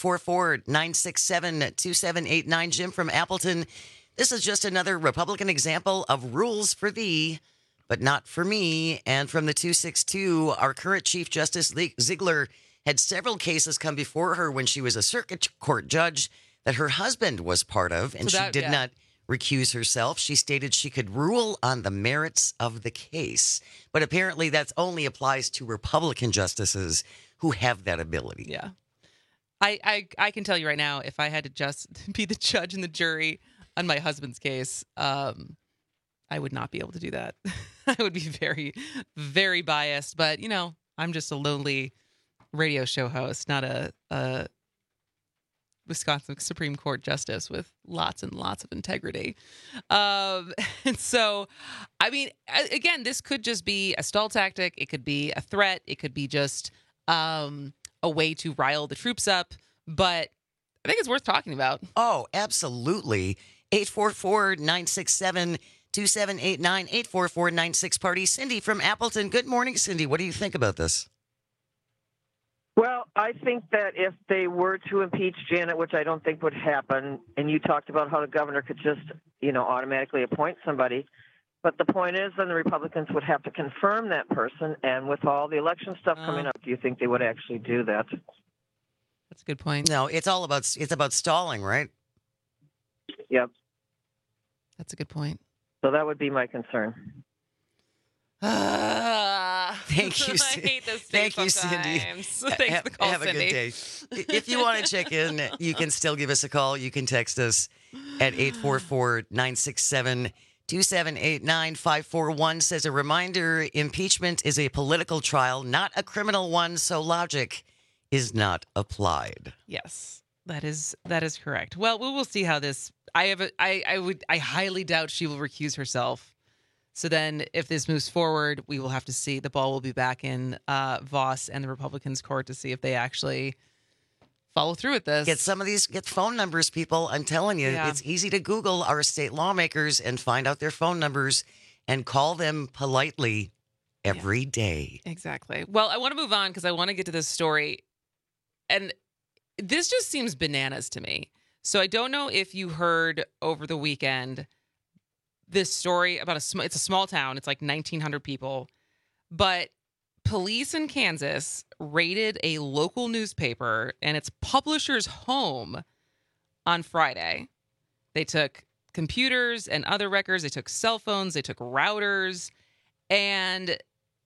844-967-2789. Jim from Appleton. This is just another Republican example of rules for thee. but not for me. And from the 262, our current Chief Justice Ziegler had several cases come before her when she was a circuit court judge that her husband was part of, and she did not recuse herself. She stated she could rule on the merits of the case, but apparently that only applies to Republican justices who have that ability. Yeah. I can tell you right now, if I had to just be the judge and the jury on my husband's case, I would not be able to do that. I would be very, very biased. But, you know, I'm just a lonely radio show host, not a Wisconsin Supreme Court justice with lots and lots of integrity. And so, I mean, again, this could just be a stall tactic. It could be a threat. It could be just a way to rile the troops up. But I think it's worth talking about. Oh, absolutely. 844-967-2789, 844-96-PARTY. Cindy from Appleton. Good morning, Cindy. What do you think about this? Well, I think that if they were to impeach Janet, which I don't think would happen, and you talked about how the governor could just, automatically appoint somebody, but the point is then the Republicans would have to confirm that person, and with all the election stuff coming up, do you think they would actually do that? That's a good point. No, it's about stalling, right? Yep. That's a good point. So that would be my concern. Thank you, I hate this Thank you, sometimes. Cindy. Thanks for the call, have a Cindy. good day. If you want to check in, you can still give us a call. You can text us at 844-967-2789. 541 says, a reminder, impeachment is a political trial, not a criminal one, so logic is not applied. Yes, that is correct. Well, we will see how this. I highly doubt she will recuse herself. So then, if this moves forward, we will have to see. The ball will be back in Voss and the Republicans' court to see if they actually follow through with this. Get phone numbers, people. I'm telling you, It's easy to Google our state lawmakers and find out their phone numbers and call them politely every day. Exactly. Well, I want to move on because I want to get to this story. And this just seems bananas to me. So I don't know if you heard over the weekend this story about it's a small town. It's like 1,900 people. But police in Kansas raided a local newspaper and its publisher's home on Friday. They took computers and other records. They took cell phones. They took routers. And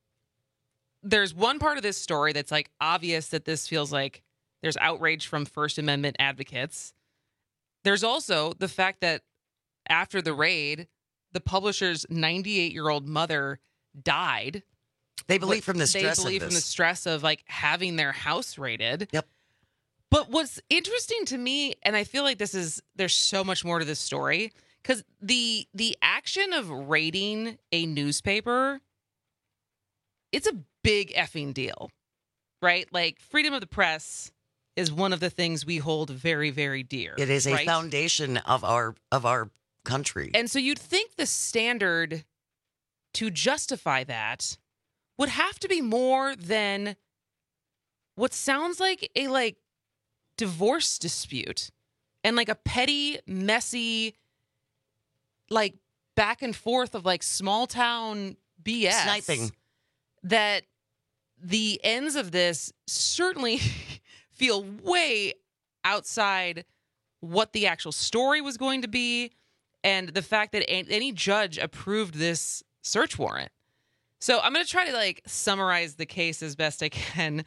there's one part of this story that's like obvious that this feels like there's outrage from First Amendment advocates. There's also the fact that after the raid, the publisher's 98-year-old mother died. They believe from the stress from the stress of like having their house raided. Yep. But what's interesting to me, and I feel like there's so much more to this story, because the action of raiding a newspaper, it's a big effing deal, right? Like freedom of the press is one of the things we hold very, very dear. It is a foundation of our country. And so you'd think the standard to justify that would have to be more than what sounds like a divorce dispute and like a petty, messy, like back and forth of like small town BS. Sniping. That the ends of this certainly feel way outside what the actual story was going to be and the fact that any judge approved this search warrant. So I'm going to try to like summarize the case as best I can.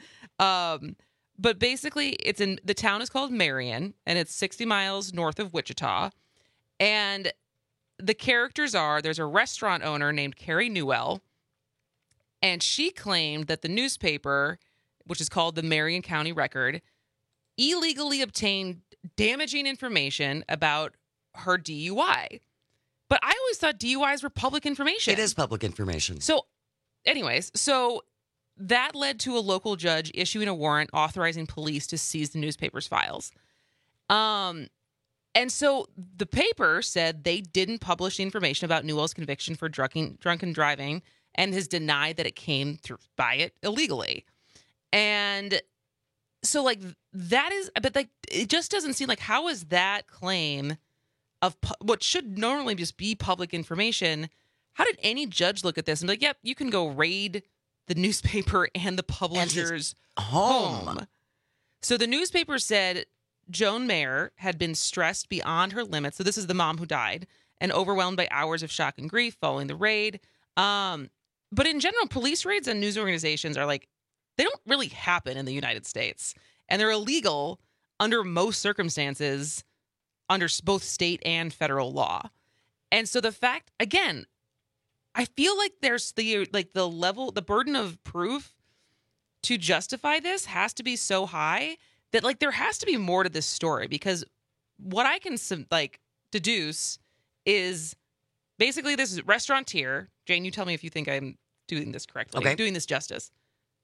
But basically the town is called Marion and it's 60 miles north of Wichita. And the characters there's a restaurant owner named Carrie Newell. And she claimed that the newspaper, which is called the Marion County Record, illegally obtained damaging information about her DUI. But I always thought DUIs were public information. It is public information. So anyways, that led to a local judge issuing a warrant authorizing police to seize the newspaper's files. And so the paper said they didn't publish the information about Newell's conviction for drunken driving and has denied that it came by it illegally. And so like that is, but like it just doesn't seem like, how is that claim of what should normally just be public information, how did any judge look at this and be like, yep, you can go raid the newspaper and the publisher's home? So the newspaper said Joan Mayer had been stressed beyond her limits. So this is the mom who died, and overwhelmed by hours of shock and grief following the raid. But in general, police raids on news organizations are like, they don't really happen in the United States. And they're illegal under most circumstances under both state and federal law. And so the fact, again, I feel like there's the burden of proof to justify this has to be so high that like there has to be more to this story, because what I can deduce is basically this restaurateur, Jane, you tell me if you think I'm doing this correctly, okay, doing this justice,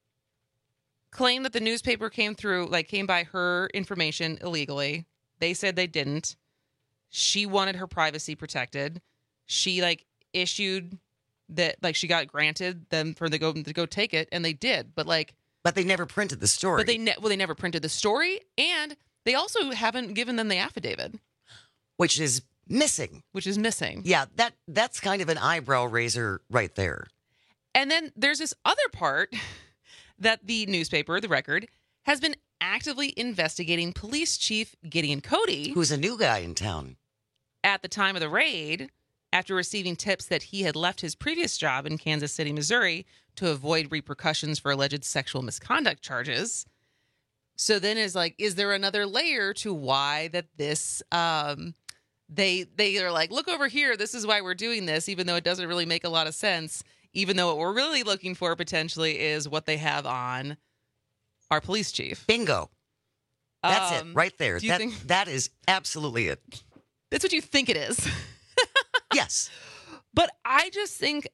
claimed that the newspaper came by her information illegally. They said they didn't. She wanted her privacy protected. She issued that, she got granted them to go take it, and they did. But they never printed the story. But they never printed the story, and they also haven't given them the affidavit, which is missing. Yeah, that's kind of an eyebrow raiser right there. And then there's this other part that the newspaper, The Record, has been actively investigating Police Chief Gideon Cody, who's a new guy in town, at the time of the raid, after receiving tips that he had left his previous job in Kansas City, Missouri, to avoid repercussions for alleged sexual misconduct charges. So then is there another layer to why that this, they are like, look over here, this is why we're doing this, even though it doesn't really make a lot of sense, even though what we're really looking for potentially is what they have on our police chief. Bingo. That's it right there. That is absolutely it. That's what you think it is. Yes. But I just think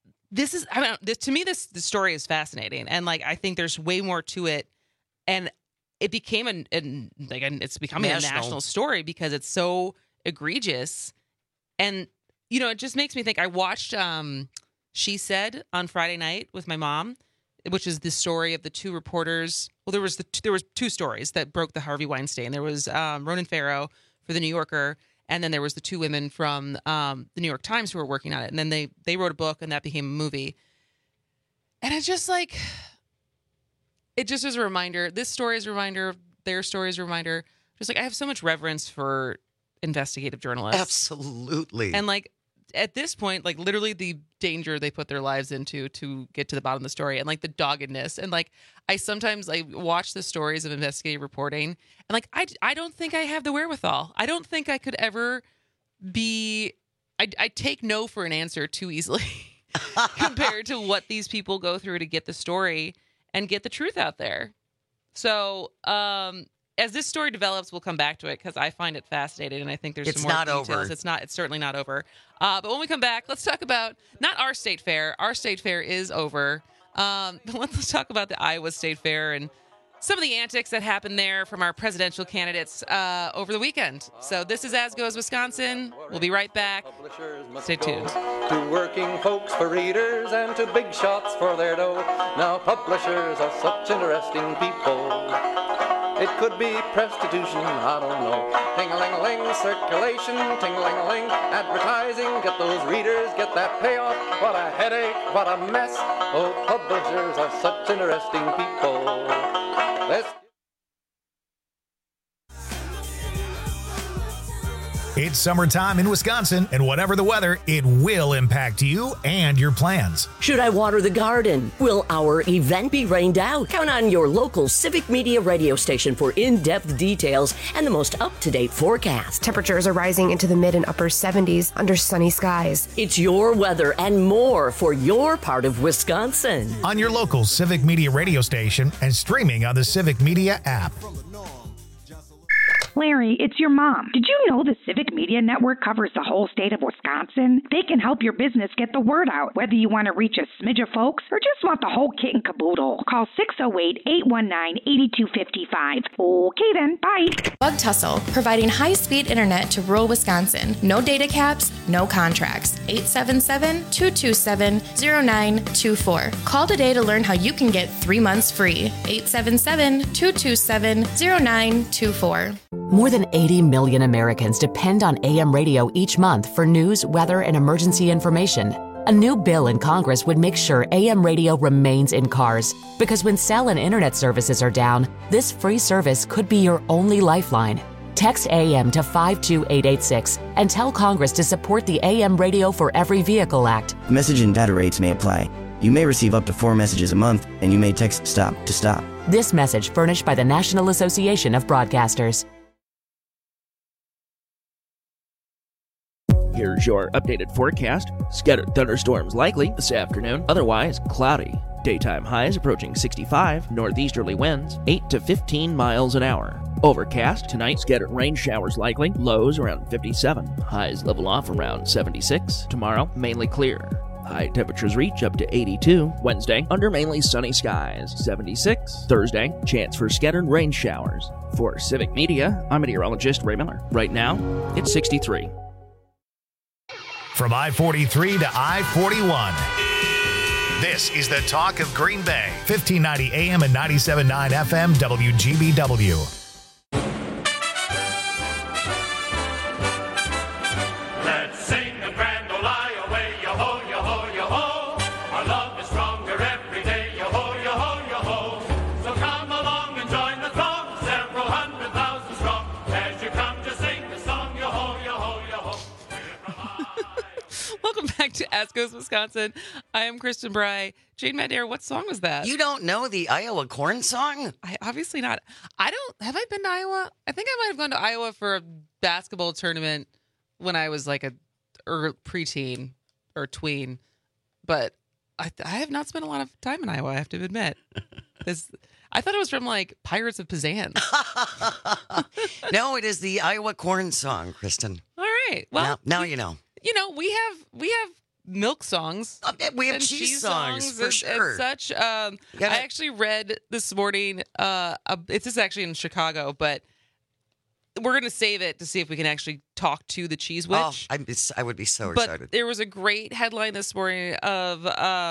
to me, this story is fascinating. And I think there's way more to it. And it became it's becoming a national story because it's so egregious. And, it just makes me think. I watched She Said on Friday night with my mom, which is the story of the two reporters. Well, there was two stories that broke the Harvey Weinstein. There was Ronan Farrow for The New Yorker, and then there was the two women from the New York Times who were working on it. And then they wrote a book, and that became a movie. And it's just it just is a reminder. This story is a reminder. Their story is a reminder. Just I have so much reverence for investigative journalists. Absolutely. And at this point, literally the danger they put their lives into to get to the bottom of the story, and the doggedness. And I sometimes watch the stories of investigative reporting, and I don't think I have the wherewithal. I don't think I could ever be, I take no for an answer too easily compared to what these people go through to get the story and get the truth out there. So, as this story develops, we'll come back to it because I find it fascinating, and I think there's some more details. Over. It's certainly not over. But when we come back, let's talk about not our state fair. Our state fair is over. But let's talk about the Iowa State Fair and some of the antics that happened there from our presidential candidates over the weekend. So this is As Goes Wisconsin. We'll be right back. Stay tuned. To working folks for readers and to big shots for their dough. Now publishers are such interesting people. It could be prostitution, I don't know. Ting-a-ling-a-ling, circulation, ting-a-ling-a-ling, advertising, get those readers, get that payoff. What a headache, what a mess. Oh, publishers are such interesting people. It's summertime in Wisconsin, and whatever the weather, it will impact you and your plans. Should I water the garden? Will our event be rained out? Count on your local Civic Media radio station for in-depth details and the most up-to-date forecast. Temperatures are rising into the mid and upper 70s under sunny skies. It's your weather and more for your part of Wisconsin. On your local Civic Media radio station and streaming on the Civic Media app. Larry, it's your mom. Did you know the Civic Media Network covers the whole state of Wisconsin? They can help your business get the word out, whether you want to reach a smidge of folks or just want the whole kit and caboodle. Call 608-819-8255. Okay then, bye. Bug Tussle, providing high-speed internet to rural Wisconsin. No data caps, no contracts. 877-227-0924. Call today to learn how you can get 3 months free. 877-227-0924. More than 80 million Americans depend on AM radio each month for news, weather, and emergency information. A new bill in Congress would make sure AM radio remains in cars, because when cell and internet services are down, this free service could be your only lifeline. Text AM to 52886 and tell Congress to support the AM Radio for Every Vehicle Act. Message and data rates may apply. You may receive up to 4 messages a month, and you may text STOP to stop. This message furnished by the National Association of Broadcasters. Here's your updated forecast. Scattered thunderstorms likely this afternoon, otherwise cloudy. Daytime highs approaching 65, northeasterly winds 8 to 15 miles an hour. Overcast tonight, scattered rain showers likely, lows around 57. Highs level off around 76. Tomorrow, mainly clear. High temperatures reach up to 82. Wednesday, under mainly sunny skies, 76. Thursday, chance for scattered rain showers. For Civic Media, I'm meteorologist Ray Miller. Right now, it's 63. From I-43 to I-41. This is the talk of Green Bay. 1590 AM and 97.9 FM WGBW. Let's sing the Grand Ole Ioway, yo-ho, yo-ho, yo-ho. Our love is stronger every day, yo-ho, yo-ho, yo-ho. So come along and join the throng, several 100,000 strong, as you come to sing the song, yo-ho, yo-ho, yo-ho. Welcome back to Ascos, Wisconsin. I am Kristen Bry. Jane Madare, what song was that? You don't know the Iowa corn song? Obviously not. Have I been to Iowa? I think I might have gone to Iowa for a basketball tournament when I was like a preteen or tween. But I have not spent a lot of time in Iowa, I have to admit. I thought it was from like Pirates of Penzance. No, it is the Iowa corn song, Kristen. All right. Well, now you know. You know, we have milk songs. We have cheese songs for sure. And such. I actually read this morning. This is actually in Chicago, but we're going to save it to see if we can actually talk to the Cheese Witch. Oh, I would be so excited. But there was a great headline this morning of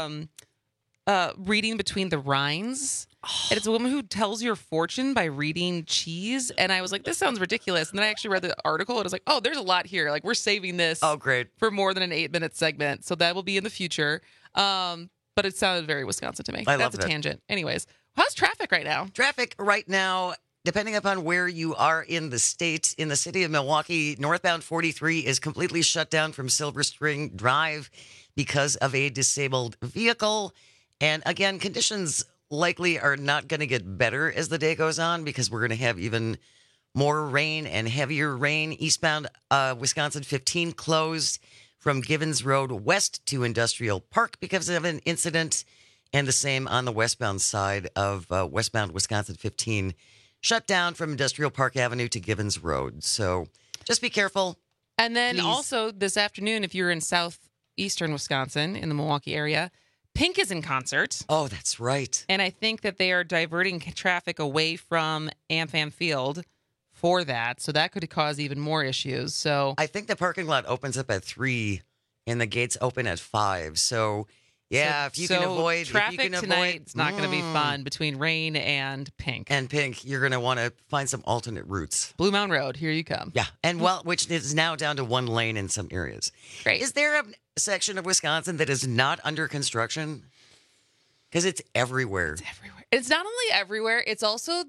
reading between the rinds. And it's a woman who tells your fortune by reading cheese. And I was like, this sounds ridiculous. And then I actually read the article and I was like, oh, there's a lot here. Like, we're saving this for more than an 8-minute segment. So that will be in the future. But it sounded very Wisconsin to me. That's a tangent. Anyways, how's traffic right now? Traffic right now, depending upon where you are in the state, in the city of Milwaukee, northbound 43 is completely shut down from Silver Spring Drive because of a disabled vehicle. And again, conditions likely are not going to get better as the day goes on because we're going to have even more rain and heavier rain. Eastbound Wisconsin 15 closed from Givens Road west to Industrial Park because of an incident. And the same on the westbound side of westbound Wisconsin 15 shut down from Industrial Park Avenue to Givens Road. So just be careful. And then also this afternoon, if you're in southeastern Wisconsin in the Milwaukee area, Pink is in concert. Oh, that's right. And I think that they are diverting traffic away from AmFam Field for that. So that could cause even more issues. So I think the parking lot opens up at 3 and the gates open at 5. So yeah, if you can avoid traffic tonight, it's not going to be fun between rain and Pink. And Pink, you're going to want to find some alternate routes. Blue Mountain Road, here you come. Yeah, and which is now down to 1 lane in some areas. Great. Is there a section of Wisconsin that is not under construction? Because it's everywhere. It's everywhere. It's not only everywhere, it's also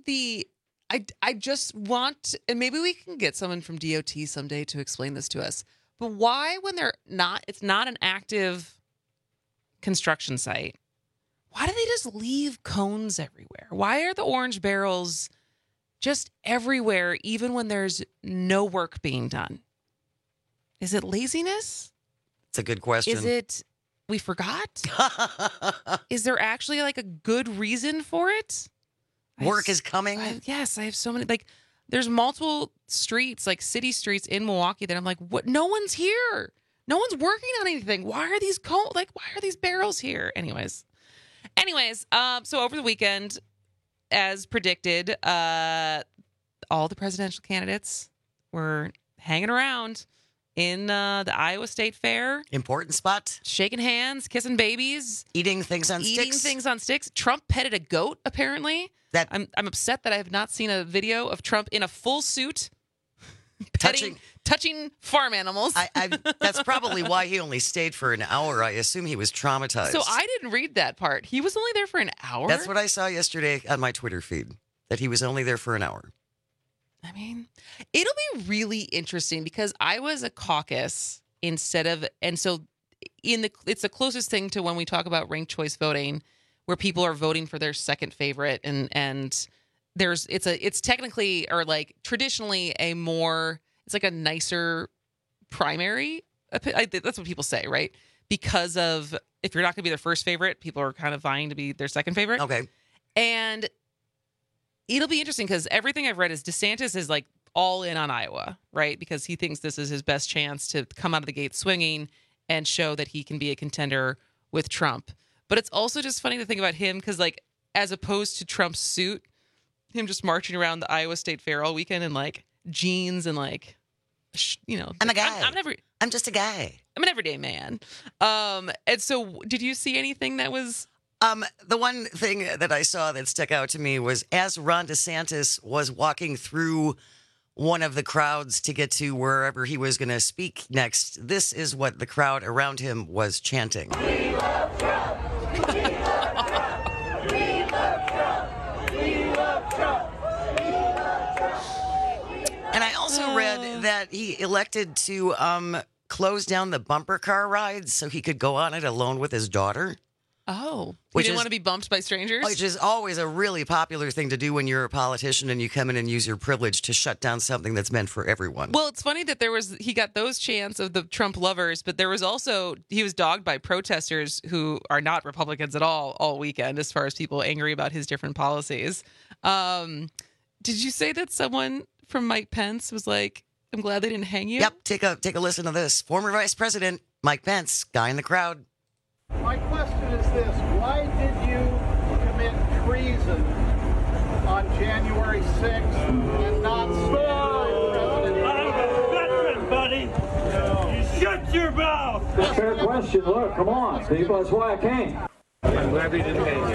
I just want, and maybe we can get someone from DOT someday to explain this to us, but why when it's not an active construction site, why do they just leave cones everywhere? Why are the orange barrels just everywhere even when there's no work being done? Is it laziness? It's a good question. Is it we forgot? Is there actually like a good reason for it? Work is coming. Yes, I have so many. Like, there's multiple streets, like city streets in Milwaukee that I'm like, what? No one's here. No one's working on anything. Why are these why are these barrels here? Anyways, so over the weekend, as predicted, all the presidential candidates were hanging around in the Iowa State Fair. Important spot. Shaking hands, kissing babies. Eating things on sticks. Trump petted a goat, apparently. I'm upset that I have not seen a video of Trump in a full suit touching farm animals. That's probably why he only stayed for an hour. I assume he was traumatized. So I didn't read that part. He was only there for an hour? That's what I saw yesterday on my Twitter feed, that he was only there for an hour. I mean, it'll be really interesting because I was a caucus it's the closest thing to when we talk about ranked choice voting, where people are voting for their second favorite, and it's technically, or like traditionally, it's like a nicer primary. That's what people say, right? Because of, if you're not going to be their first favorite, people are kind of vying to be their second favorite. Okay. And it'll be interesting because everything I've read is DeSantis is like all in on Iowa, right? Because he thinks this is his best chance to come out of the gate swinging and show that he can be a contender with Trump. But it's also just funny to think about him because, like, as opposed to Trump's suit, him just marching around the Iowa State Fair all weekend in like jeans and like, I'm a guy. I'm just a guy. I'm an everyday man. And so did you see anything that was... The one thing that I saw that stuck out to me was as Ron DeSantis was walking through one of the crowds to get to wherever he was going to speak next, this is what the crowd around him was chanting. We love Trump. We love Trump. We love Trump. We love Trump. We love Trump. And I also read that he elected to close down the bumper car rides so he could go on it alone with his daughter. Oh, he didn't want to be bumped by strangers? Which is always a really popular thing to do when you're a politician and you come in and use your privilege to shut down something that's meant for everyone. Well, it's funny that he got those chants of the Trump lovers, but there was also, he was dogged by protesters who are not Republicans at all weekend, as far as people angry about his different policies. Did you say that someone from Mike Pence was like, I'm glad they didn't hang you? Yep, take a listen to this. Former Vice President Mike Pence, guy in the crowd. My question is this: why did you commit treason on January 6th and not stand by President? I'm a veteran, buddy. You shut your mouth. Fair question. Look, come on, people. That's why I came. I'm glad they didn't hang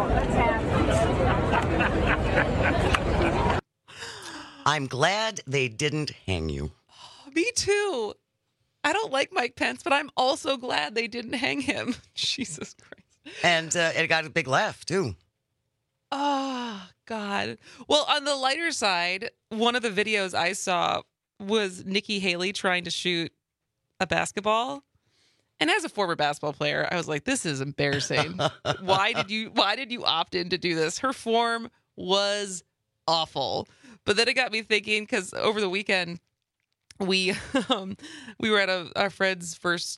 you. I'm glad they didn't hang you. Oh, me too. I don't like Mike Pence, but I'm also glad they didn't hang him. Jesus Christ. And it got a big laugh, too. Oh, God. Well, on the lighter side, one of the videos I saw was Nikki Haley trying to shoot a basketball. And as a former basketball player, I was like, this is embarrassing. Why did you opt in to do this? Her form was awful. But then it got me thinking, because over the weekend, we were at our friend's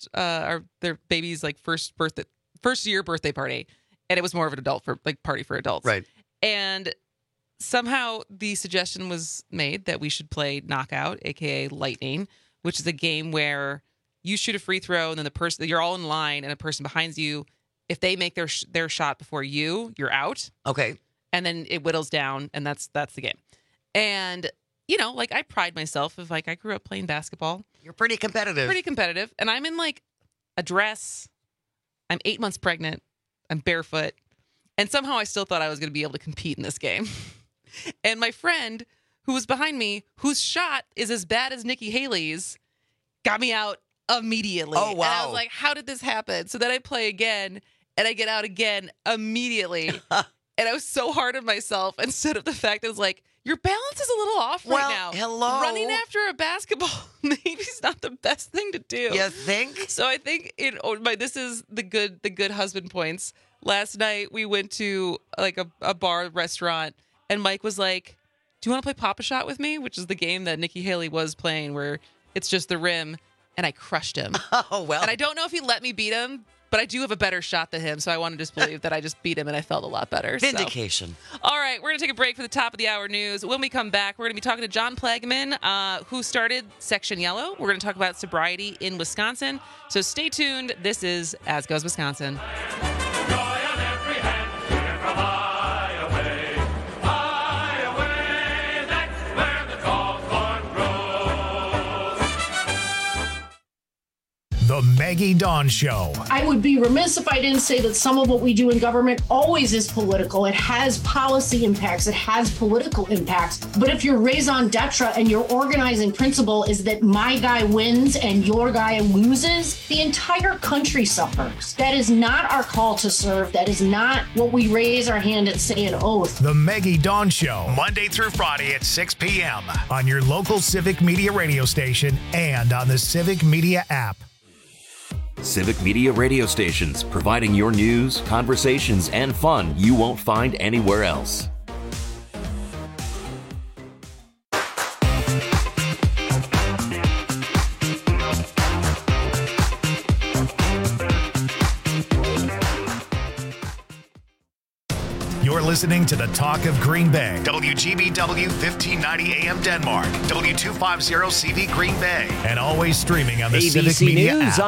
their baby's like first year birthday party, and it was more of an party for adults. Right. And somehow the suggestion was made that we should play Knockout, aka Lightning, which is a game where you shoot a free throw, and then you're all in line, and a person behind you, if they make their shot before you're out. Okay. And then it whittles down, and that's the game. And like I pride myself of like I grew up playing basketball. You're pretty competitive. And I'm in like a dress. I'm 8 months pregnant. I'm barefoot. And somehow I still thought I was going to be able to compete in this game. And my friend who was behind me, whose shot is as bad as Nikki Haley's, got me out immediately. Oh, wow. And I was like, how did this happen? So then I play again and I get out again immediately. And I was so hard on myself instead of the fact that it was like, your balance is a little off right now. Hello. Running after a basketball maybe is not the best thing to do. You think? So I think this is the good husband points. Last night we went to like a bar restaurant, and Mike was like, "Do you want to play Pop-A-Shot with me?" Which is the game that Nikki Haley was playing, where it's just the rim, and I crushed him. Oh well. And I don't know if he let me beat him, but I do have a better shot than him, so I want to just believe that I just beat him and I felt a lot better. Vindication. So. All right, we're going to take a break for the top of the hour news. When we come back, we're going to be talking to John Plagman, who started Section Yellow. We're going to talk about sobriety in Wisconsin. So stay tuned. This is As Goes Wisconsin. The Maggie Dawn Show. I would be remiss if I didn't say that some of what we do in government always is political. It has policy impacts. It has political impacts. But if your raison d'etre and your organizing principle is that my guy wins and your guy loses, the entire country suffers. That is not our call to serve. That is not what we raise our hand and say an oath. The Maggie Dawn Show, Monday through Friday at 6 p.m. on your local Civic Media radio station and on the Civic Media app. Civic Media radio stations, providing your news, conversations, and fun you won't find anywhere else. You're listening to the Talk of Green Bay. WGBW 1590 AM Denmark. W250 CV Green Bay. And always streaming on the ABC Civic Media News app.